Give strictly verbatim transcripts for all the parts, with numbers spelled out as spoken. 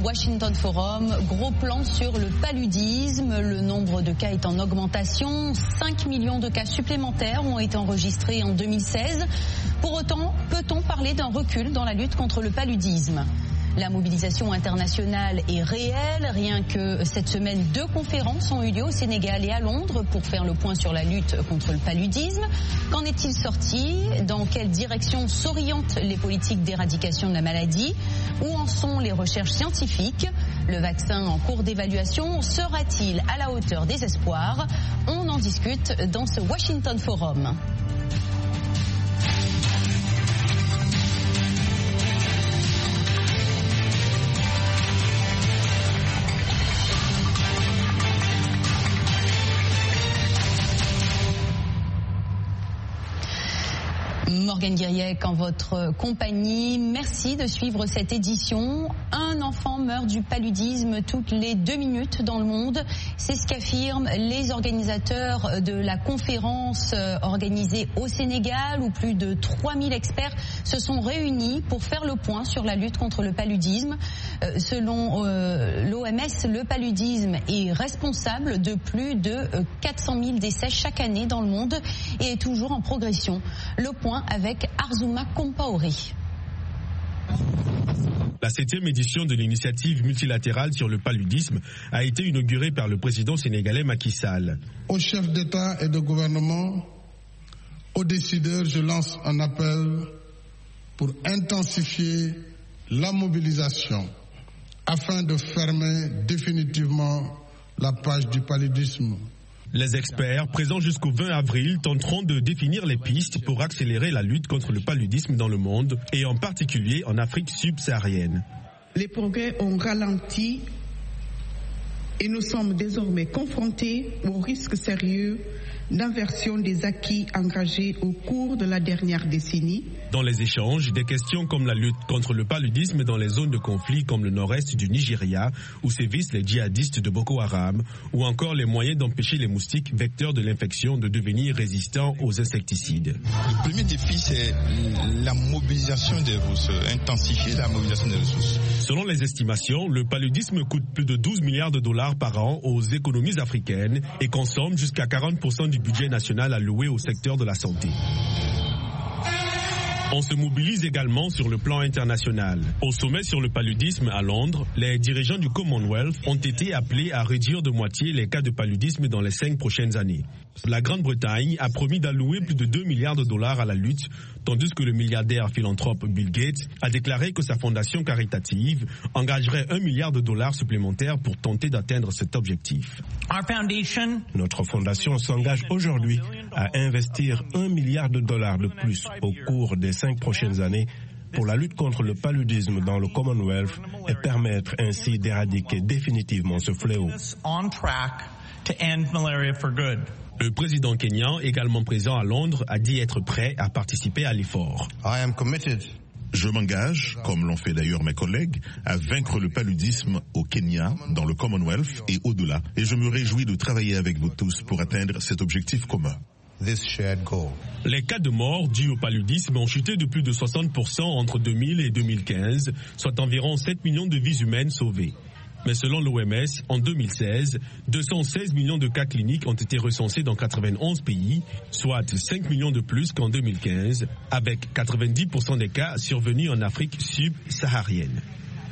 Washington Forum, gros plan sur le paludisme. Le nombre de cas est en augmentation. cinq millions de cas supplémentaires ont été enregistrés en deux mille seize. Pour autant, peut-on parler d'un recul dans la lutte contre le paludisme ? La mobilisation internationale est réelle. Rien que cette semaine, deux conférences ont eu lieu au Sénégal et à Londres pour faire le point sur la lutte contre le paludisme. Qu'en est-il sorti ? Dans quelle direction s'orientent les politiques d'éradication de la maladie ? Où en sont les recherches scientifiques ? Le vaccin en cours d'évaluation sera-t-il à la hauteur des espoirs ? On en discute dans ce Washington Forum. Morgane Guiriec en votre compagnie. Merci de suivre cette édition. Un enfant meurt du paludisme toutes les deux minutes dans le monde. C'est ce qu'affirment les organisateurs de la conférence organisée au Sénégal où plus de trois mille experts se sont réunis pour faire le point sur la lutte contre le paludisme. Selon euh, l'O M S, le paludisme est responsable de plus de quatre cent mille décès chaque année dans le monde et est toujours en progression. Le point avec Arzouma Compaoré. La septième édition de l'initiative multilatérale sur le paludisme a été inaugurée par le président sénégalais Macky Sall. Aux chefs d'État et de gouvernement, aux décideurs, je lance un appel pour intensifier la mobilisation afin de fermer définitivement la page du paludisme. Les experts, présents jusqu'au vingt avril, tenteront de définir les pistes pour accélérer la lutte contre le paludisme dans le monde et en particulier en Afrique subsaharienne. Les progrès ont ralenti et nous sommes désormais confrontés aux risques sérieux d'inversion des acquis engagés au cours de la dernière décennie. Dans les échanges, des questions comme la lutte contre le paludisme dans les zones de conflit comme le nord-est du Nigeria, où sévissent les djihadistes de Boko Haram, ou encore les moyens d'empêcher les moustiques vecteurs de l'infection de devenir résistants aux insecticides. Le premier défi, c'est la mobilisation des ressources, intensifier la mobilisation des ressources. Selon les estimations, le paludisme coûte plus de douze milliards de dollars par an aux économies africaines et consomme jusqu'à quarante pour cent du budget national alloué au secteur de la santé. On se mobilise également sur le plan international. Au sommet sur le paludisme à Londres, les dirigeants du Commonwealth ont été appelés à réduire de moitié les cas de paludisme dans les cinq prochaines années. La Grande-Bretagne a promis d'allouer plus de deux milliards de dollars à la lutte, tandis que le milliardaire philanthrope Bill Gates a déclaré que sa fondation caritative engagerait un milliard de dollars supplémentaires pour tenter d'atteindre cet objectif. Notre fondation s'engage aujourd'hui à investir un milliard de dollars de plus au cours des cinq prochaines années pour la lutte contre le paludisme dans le Commonwealth et permettre ainsi d'éradiquer définitivement ce fléau. Le président kényan, également présent à Londres, a dit être prêt à participer à l'effort. Je m'engage, comme l'ont fait d'ailleurs mes collègues, à vaincre le paludisme au Kenya, dans le Commonwealth et au-delà. Et je me réjouis de travailler avec vous tous pour atteindre cet objectif commun. Les cas de mort dus au paludisme ont chuté de plus de soixante pour cent entre deux mille et deux mille quinze, soit environ sept millions de vies humaines sauvées. Mais selon l'O M S, en deux mille seize, deux cent seize millions de cas cliniques ont été recensés dans quatre-vingt-onze pays, soit cinq millions de plus qu'en deux mille quinze, avec quatre-vingt-dix pour cent des cas survenus en Afrique subsaharienne.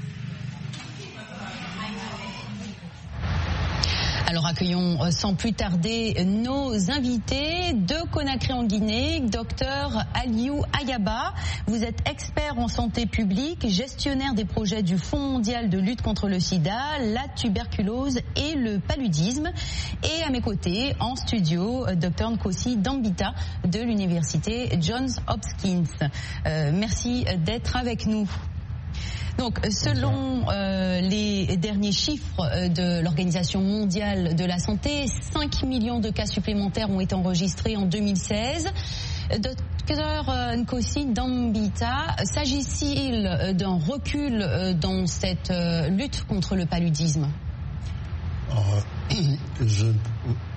Alors accueillons sans plus tarder nos invités de Conakry en Guinée, docteur Aliou Ayaba. Vous êtes expert en santé publique, gestionnaire des projets du Fonds mondial de lutte contre le sida, la tuberculose et le paludisme. Et à mes côtés, en studio, docteur Nkosi Dambita de l'université Johns Hopkins. Euh, merci d'être avec nous. Donc, selon euh, les derniers chiffres de l'Organisation mondiale de la santé, cinq millions de cas supplémentaires ont été enregistrés en deux mille seize. Docteur Nkosi Dambita, s'agit-il d'un recul dans cette lutte contre le paludisme ? euh, je,